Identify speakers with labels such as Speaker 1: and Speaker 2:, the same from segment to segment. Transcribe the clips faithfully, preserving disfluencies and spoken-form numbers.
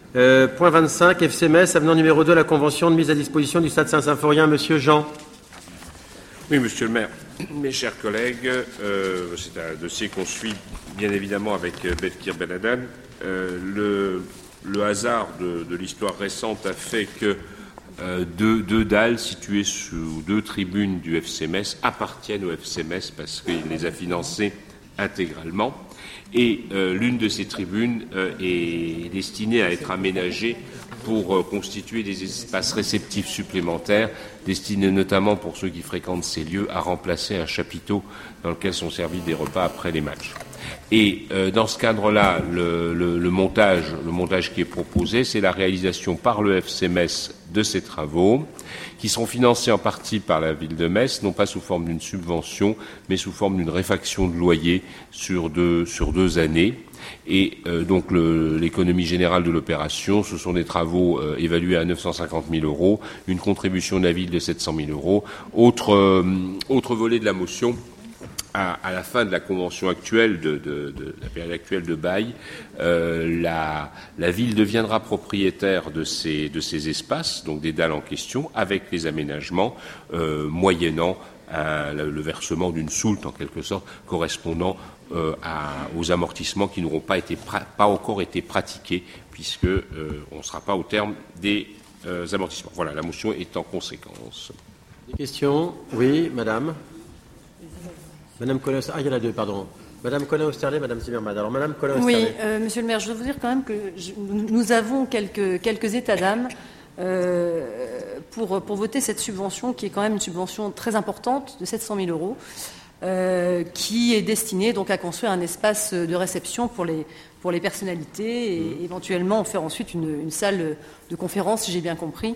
Speaker 1: Euh, point vingt-cinq, F C M E S, avenant numéro deux à la convention de mise à disposition du Stade Saint-Symphorien. Monsieur Jean.
Speaker 2: Oui, monsieur le maire, mes chers collègues, euh, c'est un dossier qu'on suit bien évidemment avec Belkir Benadan. Euh, le, le hasard de, de l'histoire récente a fait que euh, deux, deux dalles situées sous deux tribunes du F C M E S appartiennent au F C M E S parce qu'il les a financées intégralement. Et euh, l'une de ces tribunes euh, est destinée à être aménagée pour euh, constituer des espaces réceptifs supplémentaires, destinés notamment pour ceux qui fréquentent ces lieux à remplacer un chapiteau dans lequel sont servis des repas après les matchs. Et euh, dans ce cadre-là, le, le, le montage, le montage qui est proposé, c'est la réalisation par le F C M E S de ces travaux, qui sont financés en partie par la ville de Metz, non pas sous forme d'une subvention, mais sous forme d'une réfaction de loyer sur deux, sur deux années. Et euh, donc le, l'économie générale de l'opération, ce sont des travaux euh, évalués à neuf cent cinquante mille euros, une contribution de la ville de sept cent mille euros. Autre, euh, autre volet de la motion. À, à la fin de la convention actuelle, de, de, de la période actuelle de bail, euh, la, la ville deviendra propriétaire de ces, de ces espaces, donc des dalles en question, avec les aménagements, euh, moyennant un, le, le versement d'une soulte, en quelque sorte, correspondant euh, à, aux amortissements qui n'auront pas, été, pas encore été pratiqués, puisque euh, on ne sera pas au terme des euh, amortissements. Voilà, la motion est en conséquence.
Speaker 1: Des questions? Oui, madame. Madame Colin, ah, il y en a deux, pardon. Madame Colin-Austerlet, Madame Zimmermann. Alors, Madame Colin-Austerlet.
Speaker 3: Oui, euh, Monsieur le maire, je dois vous dire quand même que je, nous avons quelques, quelques états d'âme euh, pour, pour voter cette subvention, qui est quand même une subvention très importante de sept cent mille euros, euh, qui est destinée donc à construire un espace de réception pour les, pour les personnalités et mmh. éventuellement faire ensuite une, une salle de conférence, si j'ai bien compris.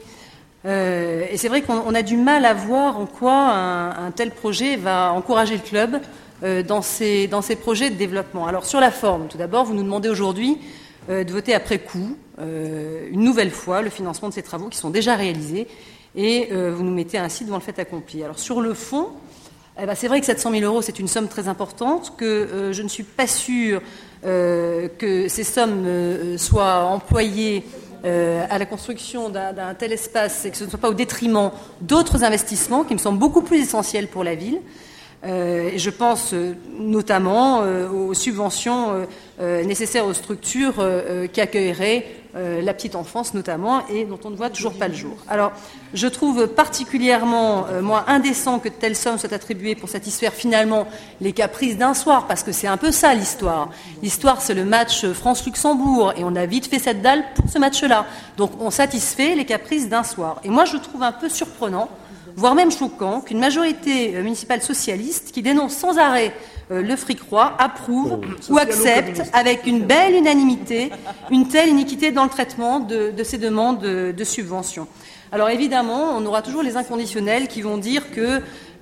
Speaker 3: Euh, et c'est vrai qu'on a du mal à voir en quoi un, un tel projet va encourager le club euh, dans, ses, dans ses projets de développement. Alors sur la forme, tout d'abord, vous nous demandez aujourd'hui euh, de voter après coup, euh, une nouvelle fois, le financement de ces travaux qui sont déjà réalisés, et euh, vous nous mettez ainsi devant le fait accompli. Alors sur le fond, eh ben, c'est vrai que sept cent mille euros, c'est une somme très importante, que euh, je ne suis pas sûre euh, que ces sommes euh, soient employées Euh, à la construction d'un, d'un tel espace et que ce ne soit pas au détriment d'autres investissements qui me semblent beaucoup plus essentiels pour la ville. Euh, et je pense euh, notamment euh, aux subventions euh, euh, nécessaires aux structures euh, qui accueilleraient euh, la petite enfance notamment et dont on ne voit toujours pas le jour. Alors, je trouve particulièrement, euh, moi, indécent que de telles sommes soient attribuées pour satisfaire finalement les caprices d'un soir, parce que c'est un peu ça l'histoire. L'histoire, c'est le match France-Luxembourg et on a vite fait cette dalle pour ce match-là. Donc, on satisfait les caprices d'un soir. Et moi, je trouve un peu surprenant, voire même choquant, qu'une majorité municipale socialiste qui dénonce sans arrêt euh, le fric roi approuve ou accepte avec une belle unanimité une telle iniquité dans le traitement de, de ces demandes de, de subventions. Alors évidemment, on aura toujours les inconditionnels qui vont dire que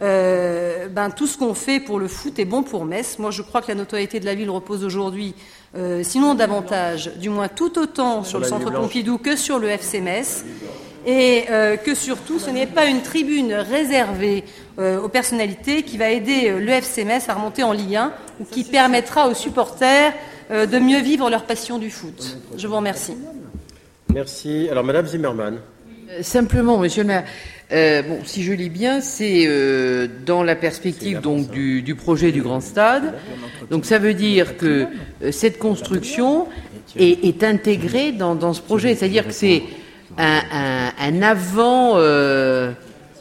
Speaker 3: euh, ben, tout ce qu'on fait pour le foot est bon pour Metz. Moi, je crois que la notoriété de la ville repose aujourd'hui, euh, sinon davantage, du moins tout autant sur le centre Pompidou que sur le F C Metz. Et euh, que surtout, ce n'est pas une tribune réservée euh, aux personnalités qui va aider euh, le F C Metz à remonter en Ligue un ou qui permettra aux supporters euh, de mieux vivre leur passion du foot. Je vous remercie.
Speaker 1: Merci. Alors, Madame Zimmermann.
Speaker 4: Euh, simplement, Monsieur le maire, euh, bon, si je lis bien, c'est euh, dans la perspective donc du, du projet du grand stade. Donc, ça veut dire que euh, cette construction est, est intégrée dans, dans ce projet. C'est-à-dire que c'est Un, un, un avant euh,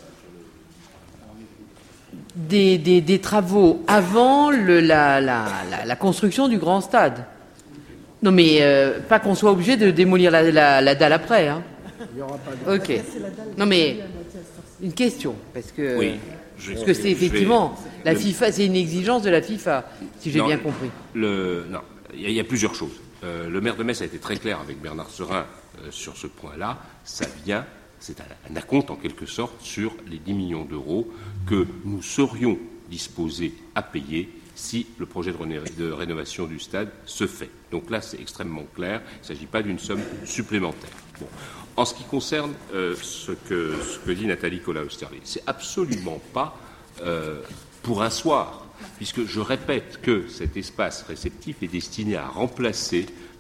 Speaker 4: des, des, des travaux avant le, la, la, la, la construction du grand stade. Non mais euh, pas qu'on soit obligé de démolir la, la, la dalle après. Hein. Ok. Non mais une question parce que
Speaker 2: oui,
Speaker 4: parce que c'est effectivement vais, la FIFA, c'est une exigence de la FIFA, si j'ai
Speaker 2: non,
Speaker 4: bien compris.
Speaker 2: Le, non, il y, y a plusieurs choses. Euh, le maire de Metz a été très clair avec Bernard Serin euh, sur ce point-là. Ça vient, c'est un, un acompte en quelque sorte sur les dix millions d'euros que nous serions disposés à payer si le projet de, rené- de rénovation du stade se fait. Donc là, c'est extrêmement clair. Il ne s'agit pas d'une somme supplémentaire. Bon. En ce qui concerne euh, ce, que, ce que dit Nathalie Colin-Austerlet, c'est absolument pas euh, pour un soir, puisque je répète que cet espace réceptif est destiné à remplacer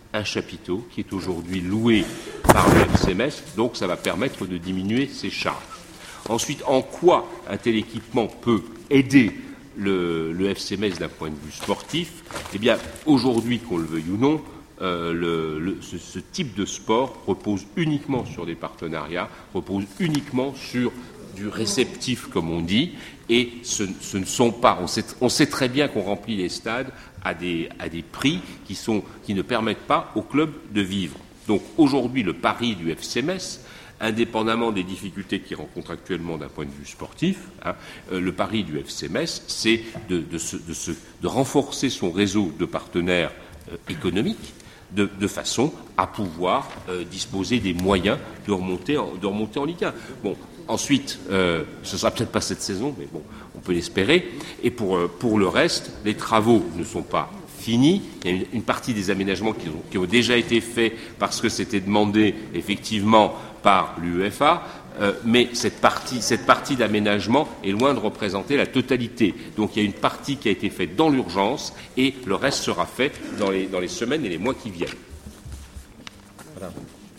Speaker 2: un chapiteau qui est aujourd'hui loué par le F C M E S, donc ça va permettre de diminuer ses charges. Ensuite, en quoi un tel équipement peut aider le, le F C M E S d'un point de vue sportif? Eh bien, aujourd'hui, qu'on le veuille ou non, euh, le, le, ce, ce type de sport repose uniquement sur des partenariats, repose uniquement sur du réceptif, comme on dit, et ce, ce ne sont pas. On sait, on sait très bien qu'on remplit les stades à des, à des prix qui, sont, qui ne permettent pas aux clubs de vivre. Donc aujourd'hui, le pari du F C M E S, indépendamment des difficultés qu'il rencontre actuellement d'un point de vue sportif, hein, euh, le pari du F C M E S, c'est de, de, se, de, se, de renforcer son réseau de partenaires euh, économiques de, de façon à pouvoir euh, disposer des moyens de remonter en, de remonter en Ligue un. Bon, ensuite, euh, ce ne sera peut-être pas cette saison, mais bon, on peut l'espérer. Et pour, euh, pour le reste, les travaux ne sont pas finis. Il y a une, une partie des aménagements qui ont, qui ont déjà été faits parce que c'était demandé effectivement par l'U E F A, euh, mais cette partie, cette partie d'aménagement est loin de représenter la totalité. Donc il y a une partie qui a été faite dans l'urgence et le reste sera fait dans les, dans les semaines et les mois qui viennent.
Speaker 1: Voilà.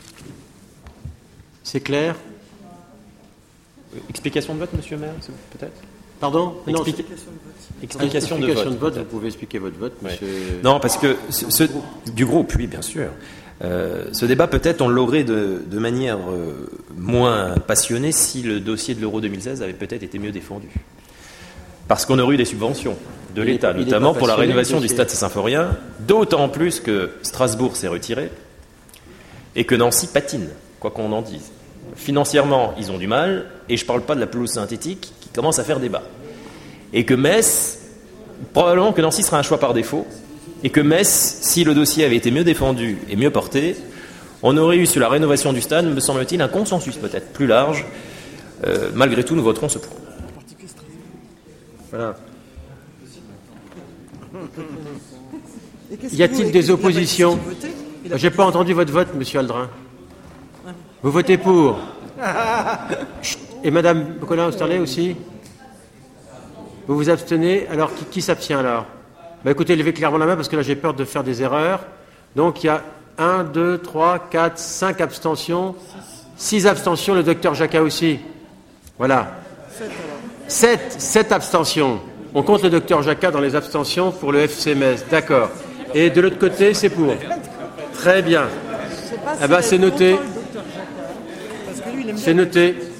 Speaker 1: C'est clair?
Speaker 5: Explication de vote, monsieur le maire, peut-être?
Speaker 1: Pardon? Non,
Speaker 5: Explica- Explication,
Speaker 1: explication
Speaker 5: de vote.
Speaker 1: de vote, vous pouvez expliquer votre vote,
Speaker 5: Ouais.
Speaker 1: monsieur.
Speaker 5: Non, parce que ce, ce- du groupe, oui, bien sûr. Euh, ce débat, peut-être, on l'aurait de, de manière euh, moins passionnée si le dossier de l'Euro deux mille seize avait peut-être été mieux défendu. Parce qu'on aurait eu des subventions de
Speaker 1: Il est-
Speaker 5: l'État,
Speaker 1: il est
Speaker 5: notamment
Speaker 1: pas
Speaker 5: pour la
Speaker 1: passionné,
Speaker 5: rénovation
Speaker 1: le
Speaker 5: du
Speaker 1: dossier.
Speaker 5: stade Symphorien, d'autant plus que Strasbourg s'est retiré et que Nancy patine, quoi qu'on en dise. Financièrement, ils ont du mal, et je ne parle pas de la pelouse synthétique qui commence à faire débat. Et que Metz, probablement que Nancy sera un choix par défaut, et que Metz, si le dossier avait été mieux défendu et mieux porté, on aurait eu sur la rénovation du stade, me semble-t-il, un consensus peut-être plus large. Euh, malgré tout, nous voterons ce point.
Speaker 1: Voilà. Y a-t-il des oppositions? J'ai pas entendu votre vote, monsieur Aldrin. Vous votez pour? Chut. Et madame Colin-Osterley aussi? Vous vous abstenez? Alors, qui, qui s'abstient alors? Bah, écoutez, levez clairement la main parce que là, j'ai peur de faire des erreurs. Donc, il y a un, deux, trois, quatre, cinq abstentions. six abstentions, le docteur Jacquat aussi. Voilà. sept, sept abstentions. On compte le docteur Jacquat dans les abstentions pour le F C M E S. D'accord. Et de l'autre côté, c'est pour. Très bien. Eh ben, c'est noté. C'est noté.